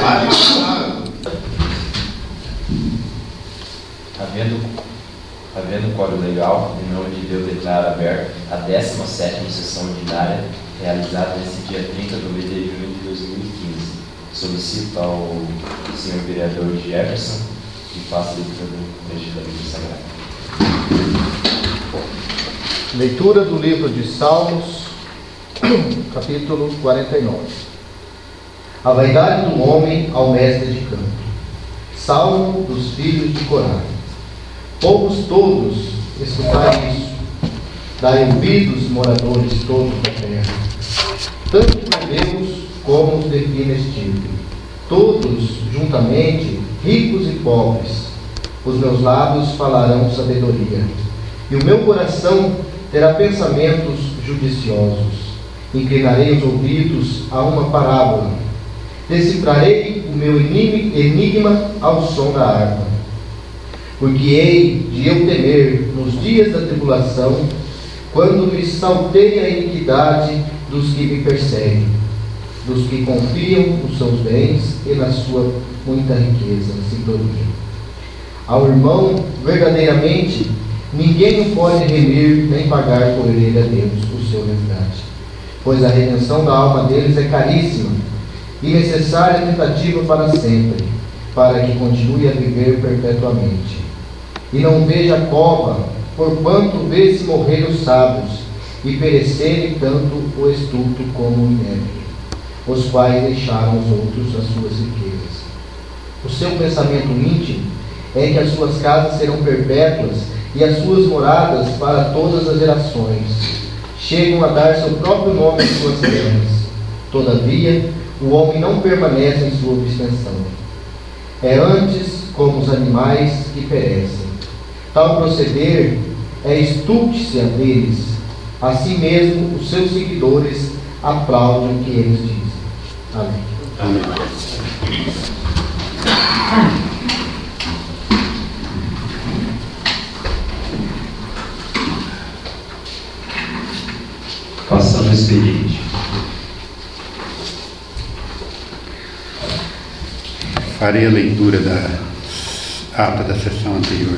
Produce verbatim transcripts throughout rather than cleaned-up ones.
Havendo, havendo quórum legal, em nome de Deus declaro aberta a décima sétima sessão ordinária, realizada nesse dia trinta de junho de dois mil e quinze. Solicito ao senhor vereador Jefferson que faça a leitura do trecho da Bíblia Sagrada. Leitura do livro de Salmos, capítulo quarenta e nove. A vaidade do homem ao mestre de canto. Salmo dos filhos de Corá. Povos todos, escutai isso. Dai ouvidos, moradores todos da terra. Tanto plebeus como os de fina estirpe. Todos, juntamente, ricos e pobres. Os meus lábios falarão sabedoria. E o meu coração terá pensamentos judiciosos. Inclinarei os ouvidos a uma parábola. Decifrarei o meu enigma ao som da harpa. Porque hei de eu temer nos dias da tribulação, quando me salteie a iniquidade dos que me perseguem, dos que confiam nos seus bens e na sua muita riqueza, sintonia. Ao irmão, verdadeiramente, ninguém o pode remir nem pagar por ele a Deus o seu resgate, pois a redenção da alma deles é caríssima e necessária tentativa para sempre, para que continue a viver perpetuamente. E não veja cova, porquanto vê-se morrer os sábios, e perecerem tanto o estulto como o inepto, os quais deixaram os outros as suas riquezas. O seu pensamento íntimo é que as suas casas serão perpétuas e as suas moradas para todas as gerações. Chegam a dar seu próprio nome às suas terras. Todavia, o homem não permanece em sua obstinação. É antes como os animais que perecem. Tal proceder é estúpida deles. Assim mesmo, os seus seguidores aplaudem o que eles dizem. Amém. Amém. Passando o expediente. Farei a leitura da ata da sessão anterior.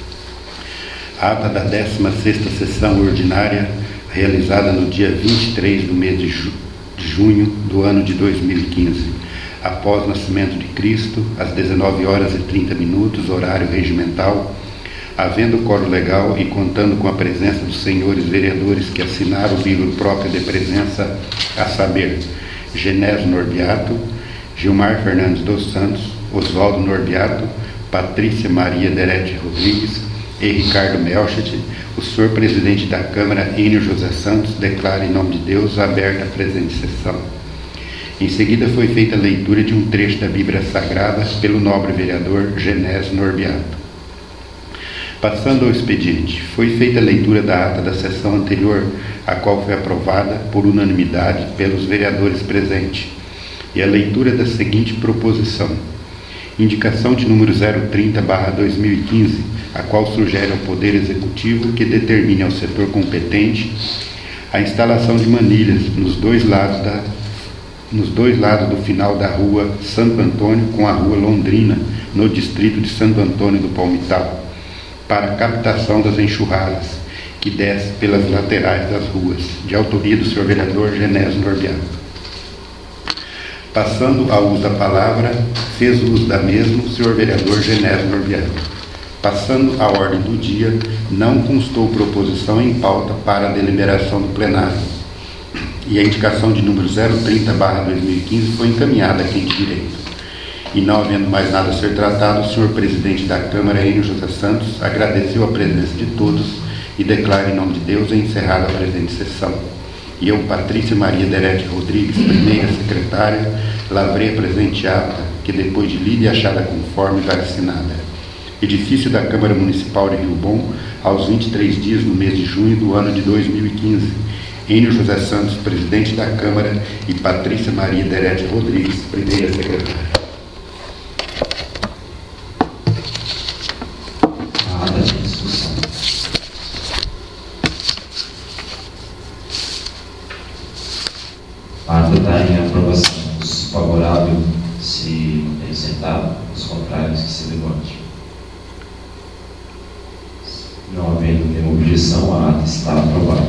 A ata da décima sexta sessão ordinária, realizada no dia vinte e três do mês de, ju- de junho do ano de dois mil e quinze, após o nascimento de Cristo, às dezenove horas e trinta minutos, horário regimental, havendo quórum legal e contando com a presença dos senhores vereadores que assinaram o livro próprio de presença, a saber, Genésio Norbiato, Gilmar Fernandes dos Santos, Oswaldo Norbiato, Patrícia Maria Derete Rodrigues e Ricardo Melchett, o senhor presidente da Câmara, Enio José Santos, declara em nome de Deus aberta a presente sessão. Em seguida foi feita a leitura de um trecho da Bíblia Sagrada pelo nobre vereador Genésio Norbiato. Passando ao expediente, foi feita a leitura da ata da sessão anterior, a qual foi aprovada por unanimidade pelos vereadores presentes, e a leitura da seguinte proposição: indicação de número zero trinta barra dois mil e quinze, a qual sugere ao Poder Executivo que determine ao setor competente a instalação de manilhas nos dois lados, da, nos dois lados do final da rua Santo Antônio com a rua Londrina, no distrito de Santo Antônio do Palmital, para a captação das enxurradas que desce pelas laterais das ruas, de autoria do senhor vereador Genésio Norbiato. Passando ao uso da palavra, fez uso da mesma o senhor vereador Genésio Norbiato. Passando à ordem do dia, não constou proposição em pauta para a deliberação do plenário, e a indicação de número zero trinta barra dois mil e quinze foi encaminhada a quem de direito. E não havendo mais nada a ser tratado, o senhor presidente da Câmara, Enio José Santos, agradeceu a presença de todos e declara em nome de Deus encerrada a presente sessão. E eu, Patrícia Maria Derete Rodrigues, primeira secretária, lavrei a presente ata, que depois de lida e achada conforme vai assinada. Edifício da Câmara Municipal de Rio Bom, aos vinte e três dias do mês de junho do ano de dois mil e quinze. Enio José Santos, presidente da Câmara, e Patrícia Maria Derete Rodrigues, primeira secretária. A ata está em aprovação. Favorável, se sentado, os contrários que se levante. Não havendo nenhuma objeção, a ata está aprovada.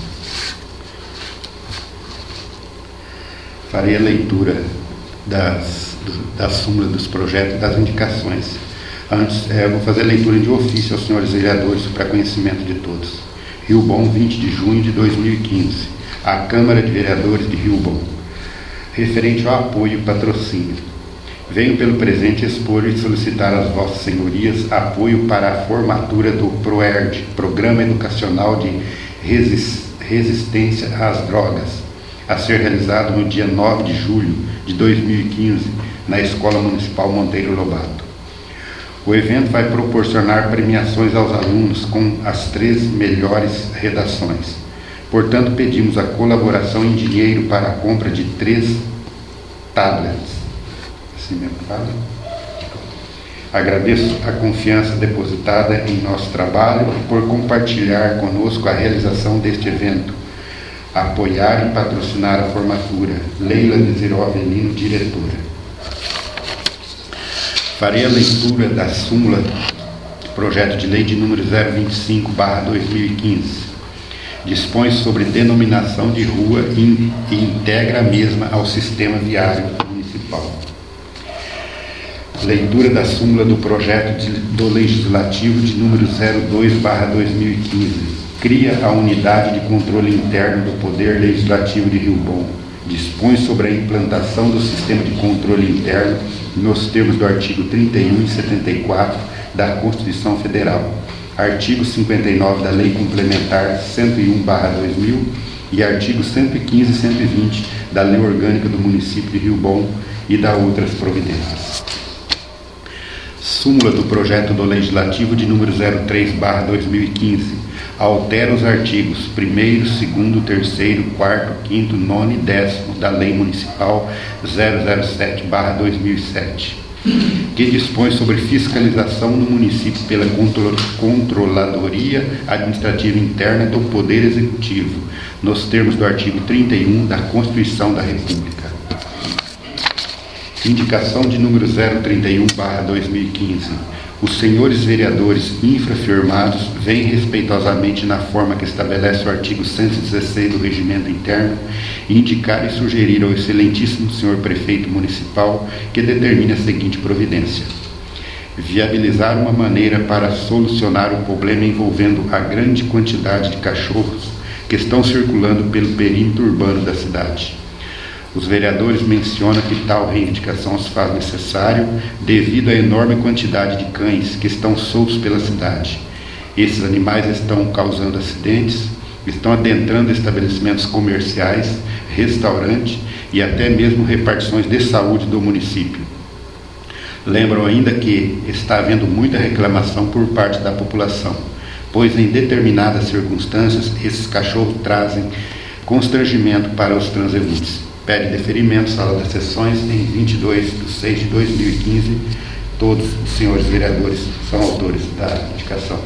Farei a leitura das, das súmulas dos projetos e das indicações. Antes, é, eu vou fazer a leitura de ofício aos senhores vereadores para conhecimento de todos. Rio Bom, vinte de junho de dois mil e quinze. A Câmara de Vereadores de Rio Bom. Referente ao apoio e patrocínio. Venho pelo presente expor e solicitar às vossas senhorias apoio para a formatura do PROERD, Programa Educacional de Resistência às Drogas, a ser realizado no dia nove de julho de dois mil e quinze, na Escola Municipal Monteiro Lobato. O evento vai proporcionar premiações aos alunos com as três melhores redações. Portanto, pedimos a colaboração em dinheiro para a compra de três tablets. Assim mesmo fala. Agradeço a confiança depositada em nosso trabalho e por compartilhar conosco a realização deste evento. Apoiar e patrocinar a formatura. Leila Desiró Avelino, diretora. Farei a leitura da súmula do projeto de lei de número zero vinte e cinco barra dois mil e quinze. Dispõe sobre denominação de rua e, e integra a mesma ao sistema viário municipal. Leitura da súmula do projeto de, do Legislativo de número zero dois barra dois mil e quinze. Cria a Unidade de Controle Interno do Poder Legislativo de Rio Bom. Dispõe sobre a implantação do sistema de controle interno nos termos do artigo trinta e um e setenta e quatro da Constituição Federal, artigo cinquenta e nove da Lei Complementar cento e um barra dois mil e artigo cento e quinze e cento e vinte da Lei Orgânica do Município de Rio Bom e da outras providências. Súmula do projeto do Legislativo de número zero três barra dois mil e quinze. Altera os artigos primeiro, segundo, terceiro, quarto, quinto, nono e décimo da Lei Municipal zero zero sete barra dois mil e sete, que dispõe sobre fiscalização no município pela Controladoria Administrativa Interna do Poder Executivo, nos termos do artigo trinta e um da Constituição da República. Indicação de número zero trinta e um barra dois mil e quinze. Os senhores vereadores infrafirmados vêm respeitosamente na forma que estabelece o artigo cento e dezesseis do Regimento Interno indicar e sugerir ao excelentíssimo senhor prefeito municipal que determine a seguinte providência: viabilizar uma maneira para solucionar o problema envolvendo a grande quantidade de cachorros que estão circulando pelo perímetro urbano da cidade. Os vereadores mencionam que tal reivindicação se faz necessário devido à enorme quantidade de cães que estão soltos pela cidade. Esses animais estão causando acidentes, estão adentrando estabelecimentos comerciais, restaurantes e até mesmo repartições de saúde do município. Lembram ainda que está havendo muita reclamação por parte da população, pois em determinadas circunstâncias esses cachorros trazem constrangimento para os transeuntes. Pede deferimento, sala das sessões, em vinte e dois de seis de dois mil e quinze. Todos os senhores vereadores são autores da indicação.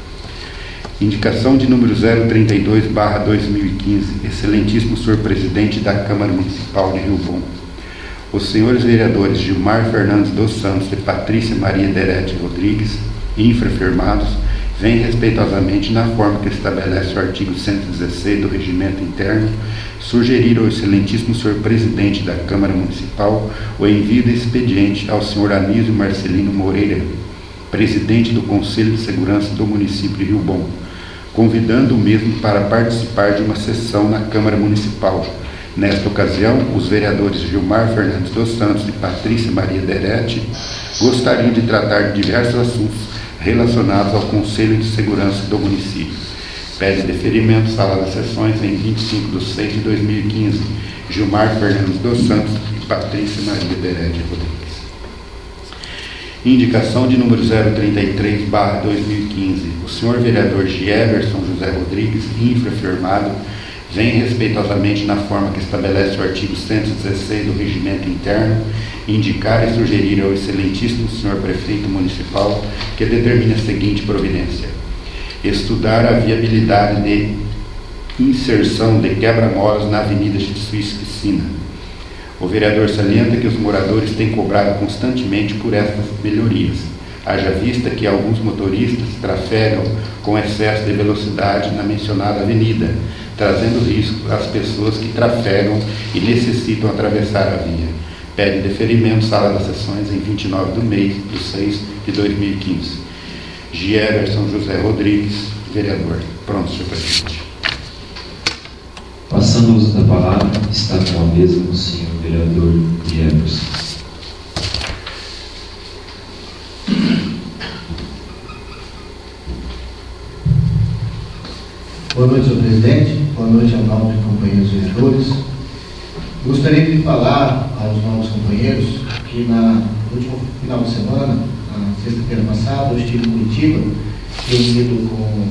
Indicação de número zero trinta e dois barra dois mil e quinze. Excelentíssimo senhor presidente da Câmara Municipal de Rio Bom. Os senhores vereadores Gilmar Fernandes dos Santos e Patrícia Maria Derete Rodrigues, infrafirmados, vêm respeitosamente na forma que estabelece o artigo cento e dezesseis do Regimento Interno, sugerir ao excelentíssimo senhor presidente da Câmara Municipal o envio de expediente ao senhor Anísio Marcelino Moreira, presidente do Conselho de Segurança do município de Rio Bom, convidando o mesmo para participar de uma sessão na Câmara Municipal. Nesta ocasião, os vereadores Gilmar Fernandes dos Santos e Patrícia Maria Derete gostariam de tratar de diversos assuntos relacionados ao Conselho de Segurança do município. Pede deferimento, sala das sessões, em vinte e cinco de seis de dois mil e quinze. Gilmar Fernandes dos Santos e Patrícia Maria Derete Rodrigues. Indicação de número zero trinta e três barra dois mil e quinze. O senhor vereador Gieverson José Rodrigues, infrafirmado, vem respeitosamente na forma que estabelece o artigo cento e dezesseis do Regimento Interno, indicar e sugerir ao excelentíssimo senhor prefeito municipal que determine a seguinte providência: estudar a viabilidade de inserção de quebra-molas na Avenida Suíça Piscina. O vereador salienta que os moradores têm cobrado constantemente por estas melhorias, haja vista que alguns motoristas trafegam com excesso de velocidade na mencionada avenida, trazendo risco às pessoas que trafegam e necessitam atravessar a via. Pede deferimento, sala das sessões, em vinte e nove do mês de seis de dois mil e quinze. Gierson José Rodrigues, vereador. Pronto, senhor presidente. Passando o uso da palavra, está com a mesa o senhor vereador Gierson. Boa noite, senhor presidente. Boa noite ao nobre companheiros vereadores. Gostaria de falar aos novos companheiros que na, no último final de semana, na sexta-feira passada, eu estive em Curitiba, reunido com,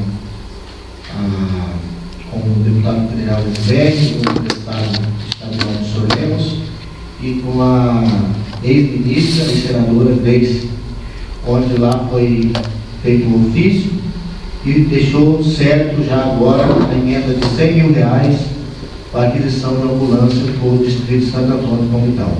a, com o deputado federal Esbeg, com o deputado estadual de Soremos e com a ex-ministra e senadora Gleice, onde lá foi feito um ofício e deixou certo já agora a emenda de cem mil reais para a aquisição de ambulância para o Distrito de Santo Antônio Palmital.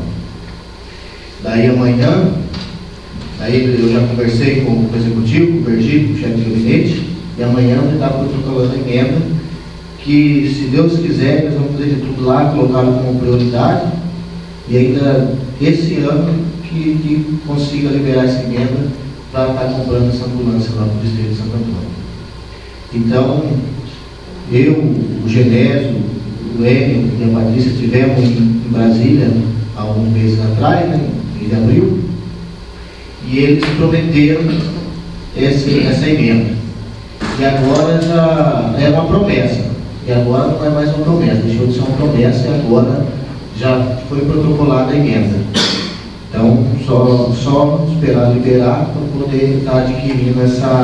Daí amanhã, daí eu já conversei com o executivo, com o Bergico, com o chefe de gabinete, e amanhã ele está protocolando a emenda que, se Deus quiser, nós vamos fazer de tudo lá, colocá-lo como prioridade, e ainda esse ano que, que consiga liberar essa emenda para estar comprando essa ambulância lá no Distrito de Santo Antônio. Então, eu, o Genésio, o Enio e a Patrícia estivemos em, em Brasília há alguns meses atrás, né, em abril, e eles prometeram esse, essa emenda. E agora já é uma promessa. E agora não é mais uma promessa, deixou de ser uma promessa e agora já foi protocolada a emenda. Então, só, só esperar liberar para poder estar adquirindo essa.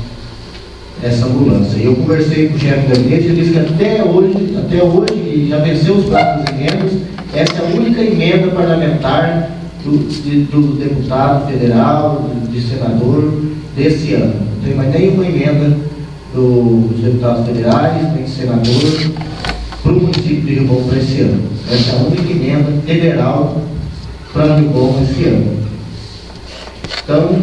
essa ambulância. Eu conversei com o chefe do gabinete, ele disse que até hoje, até hoje, já venceu os prazos das emendas, essa é a única emenda parlamentar do, de, do deputado federal, de senador, desse ano. Não tem mais nenhuma emenda do, dos deputados federais, nem de senador, para o município de Rio Bom para esse ano. Essa é a única emenda federal para Rio Bom esse ano. Então,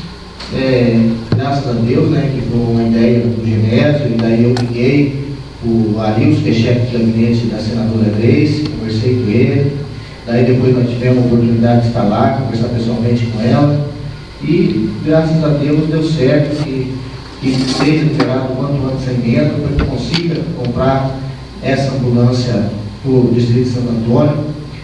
É, graças a Deus, né, que foi uma ideia do Genésio, e daí eu liguei o Arilson, que é chefe de gabinete da senadora Gleice, conversei com ele, daí depois nós tivemos a oportunidade de estar lá, conversar pessoalmente com ela, e graças a Deus deu certo que, que seja liberado o quanto antes a emenda, para que consiga comprar essa ambulância para o Distrito de Santo Antônio,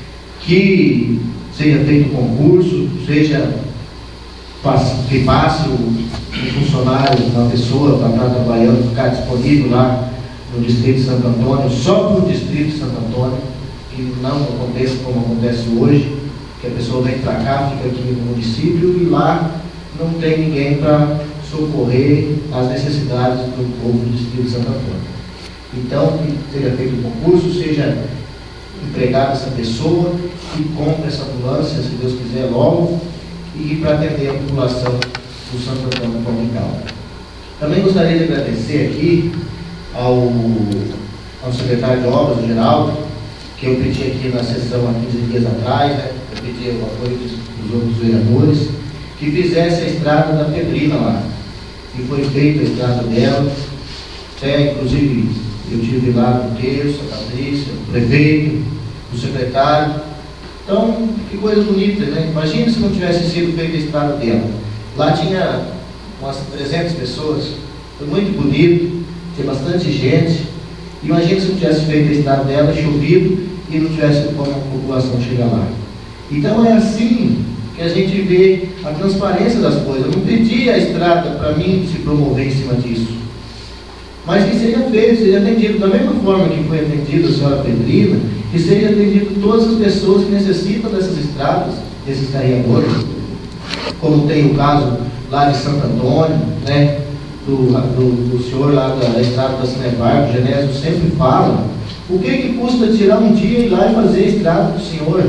que seja feito concurso, seja que passe o, o funcionário, uma pessoa para estar trabalhando, ficar disponível lá no Distrito de Santo Antônio, só para o Distrito de Santo Antônio, que não aconteça como acontece hoje, que a pessoa vem para cá, fica aqui no município e lá não tem ninguém para socorrer as necessidades do povo do Distrito de Santo Antônio. Então, que seja feito o concurso, seja empregada essa pessoa, que compre essa ambulância, se Deus quiser, logo, e para atender a população do Santo Antônio Palmital. Também gostaria de agradecer aqui ao, ao secretário de Obras, o Geraldo, que eu pedi aqui na sessão há quinze dias atrás, né, eu pedi o apoio dos, dos outros vereadores, que fizesse a estrada da Pedrina lá. E foi feita a estrada dela, até inclusive eu tive lá no terço, a Patrícia, o prefeito, o secretário. Então, que coisa bonita, né? Imagina se não tivesse sido feita a estrada dela. Lá tinha umas trezentas pessoas, foi muito bonito, tinha bastante gente. Imagina se não tivesse feito a estrada dela, chovido, e não tivesse como a população chegar lá. Então é assim que a gente vê a transparência das coisas. Eu não pedi a estrada para mim se promover em cima disso, mas que seja feito, seja atendido da mesma forma que foi atendido a senhora Pedrina, que seja atendido todas as pessoas que necessitam dessas estradas, desses carregadores, como tem o caso lá de Santo Antônio, né, do, do, do senhor lá da, da estrada da Cinevar, que o Genésio sempre fala. O que que custa tirar um dia e ir lá e fazer a estrada do senhor?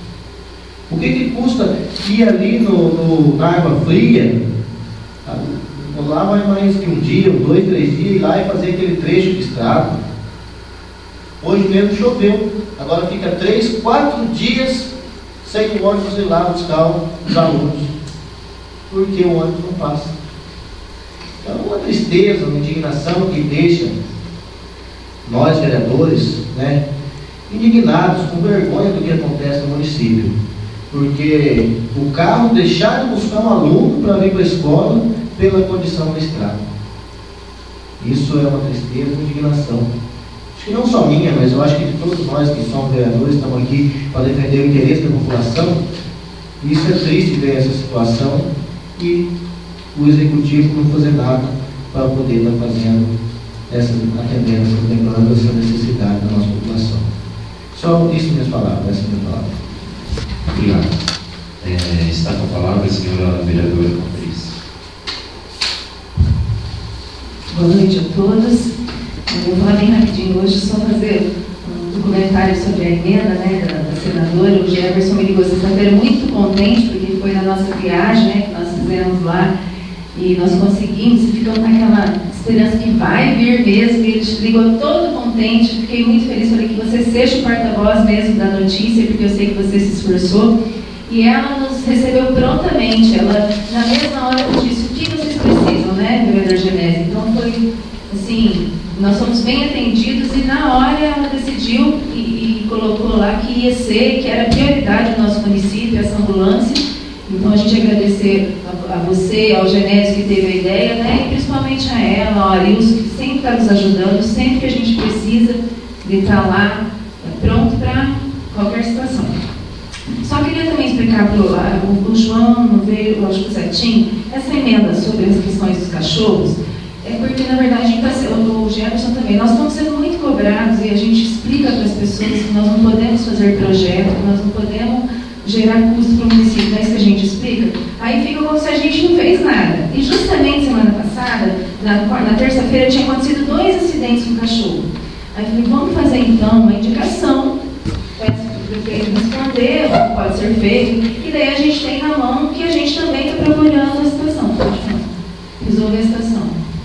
O que que custa ir ali no, no, na água fria, lá vai mais que um dia, um, dois, três dias, ir lá e fazer aquele trecho de estrada? Hoje mesmo choveu. agora fica três, quatro dias sem o ônibus ir lá buscar os alunos, porque o ônibus não passa. Então, uma tristeza, uma indignação que deixa nós, vereadores, né, indignados, com vergonha do que acontece no município. Porque o carro deixar de buscar um aluno para vir para a escola pela condição da estrada. Isso é uma tristeza, uma indignação. Acho que não só minha, mas eu acho que de todos nós que somos vereadores, estamos aqui para defender o interesse da população. Isso é triste ver essa situação e o executivo não fazer nada para poder estar fazendo essa, atendendo, contemplando essa necessidade da nossa população. Só isso minhas palavras, essa é a minha palavra. Obrigado. É, está com a palavra a senhora vereadora Patrícia. Boa noite a todos. Eu vou falar bem rapidinho hoje, só fazer um documentário sobre a emenda, né, da, da senadora. O Jefferson me ligou sexta-feira muito contente, porque foi na nossa viagem, né, que nós fizemos lá, e nós conseguimos, e ficamos naquela esperança que vai vir mesmo, e ele ligou todo contente. Fiquei muito feliz, falei que você seja o porta-voz mesmo da notícia, porque eu sei que você se esforçou. E ela nos recebeu prontamente, ela na mesma hora disse o que vocês precisam, né, vereador Genésio? Então foi assim, nós fomos bem atendidos e na hora ela decidiu e, e colocou lá que ia ser, que era prioridade do nosso município, essa ambulância. Então a gente agradecer a, a você, ao Genésio que teve a ideia, né, e principalmente a ela, ao Arilson, que sempre está nos ajudando, sempre que a gente precisa de estar lá pronto para qualquer situação. Só queria também explicar para o, o João, não veio, acho que o Zetinho, essa emenda sobre as questões dos cachorros, é porque, na verdade, a gente tá, o Jefferson também, nós estamos sendo muito cobrados e a gente explica para as pessoas que nós não podemos fazer projeto, nós não podemos gerar custo para o município, não é isso que a gente explica? Aí fica como se a gente não fez nada. E justamente semana passada, na, na terça-feira, tinha acontecido dois acidentes com cachorro. Aí eu falei, vamos fazer então uma indicação, o prefeito responder, o que pode ser feito, e daí a gente tem na mão que a gente também está procurando a situação, resolver a situação.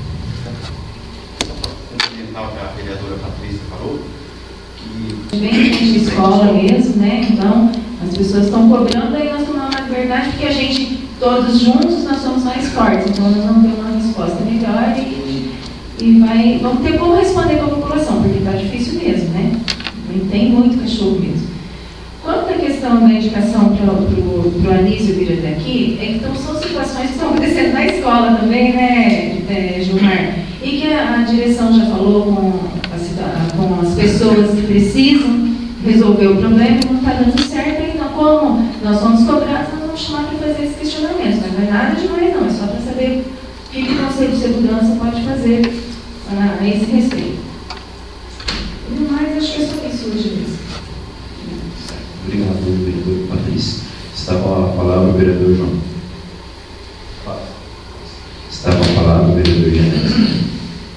Fundamental que a vereadora Patrícia falou, que vem de escola mesmo, né? Então, as pessoas estão cobrando, aí nós tomamos, na verdade, porque a gente, todos juntos, nós somos mais fortes, então nós vamos ter uma resposta melhor e, e vai, vamos ter como responder para a população, porque está difícil mesmo, né? Tem muito cachorro mesmo. Quanto à questão da indicação para o Anísio vir até aqui, é que então, são situações que estão acontecendo na escola também, né, é, Gilmar? E que a, a direção já falou com, a, com as pessoas que precisam resolver o problema e não está dando certo. Então, como nós somos cobrados, nós vamos chamar para fazer esses questionamentos. Não é nada demais, não. É só para saber o que, que o Conselho de Segurança pode fazer a, a esse respeito. Mas acho que é só isso hoje mesmo. Obrigado, vereador Patrícia. Está com a palavra o vereador João. Está com a palavra o vereador Genésio.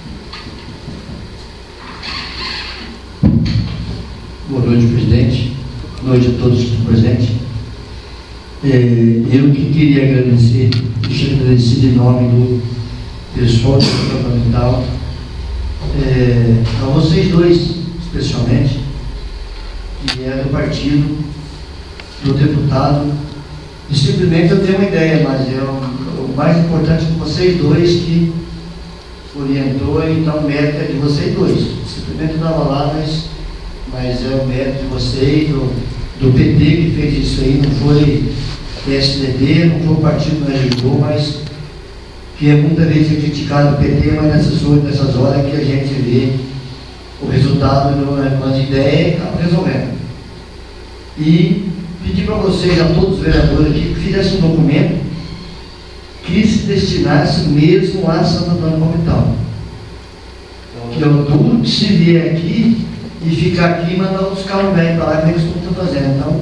Boa noite, presidente. Boa noite a todos que estão presentes. É, eu que queria agradecer, deixar agradecido em nome do pessoal do Fundamental, é, a vocês dois, especialmente, que é do partido, do deputado, e simplesmente eu tenho uma ideia, mas é o, o mais importante é vocês dois que orientou, então o mérito é de vocês dois. Simplesmente eu estava lá, mas, mas é o mérito de vocês, do, do P T que fez isso aí, não foi P S D B, não foi o partido que nos ajudou, mas que é muitas vezes criticado o P T, mas nessas, nessas horas que a gente vê o resultado das ideias e acaba resolvendo. E pedir para vocês, a todos os vereadores aqui, que fizessem um documento que se destinasse mesmo a Santo Antônio Palmital. Que é o duro que se vier aqui e ficar aqui e mandar os carros velhos para lá, que eles estão fazendo. Então,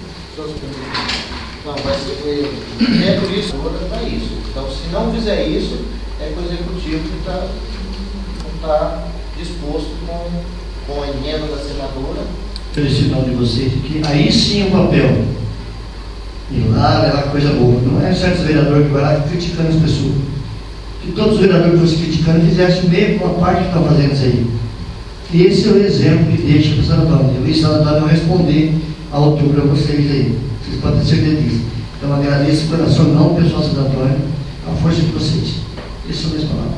não, vai ser, é por isso, para isso. Então, se não fizer isso, é que o executivo que tá, não está disposto com, com a emenda da senadora. Felicitão de vocês, que aí sim é o papel. E lá é uma coisa boa. Não é certos vereadores que vai lá criticando as pessoas. Se todos os vereadores que fossem criticando fizessem mesmo uma parte que estão fazendo isso aí. Esse é o exemplo que deixa para o Santo Antônio. Eu vi o Santo Antônio responder à altura a vocês aí. Vocês podem ter certeza disso. Então agradeço de coração, não, pessoal de Santo Antônio, a força de vocês. Essas são as minhas palavras.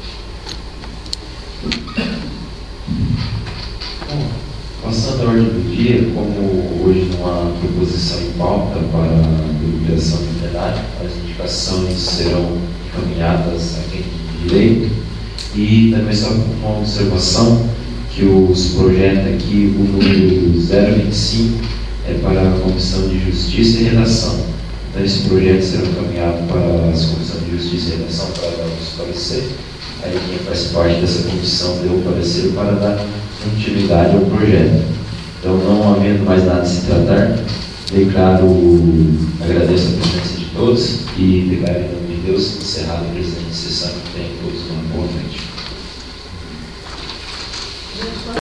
Passando a ordem do dia, como hoje não há proposição em pauta para a deliberação do plenário, as indicações serão encaminhadas a quem tem direito. E também só uma observação, que os projeta aqui o número zero vinte e cinco é para a Comissão de Justiça e Redação. Então esse projeto será encaminhado para as Comissões de Justiça e Redação para dar os parecer. Aí quem faz parte dessa comissão deu o parecer para dar continuidade ao projeto. Então, não havendo mais nada a se tratar, declaro, agradeço a presença de todos e declaro em nome de Deus encerrado a presente sessão, que tenham todos uma boa noite.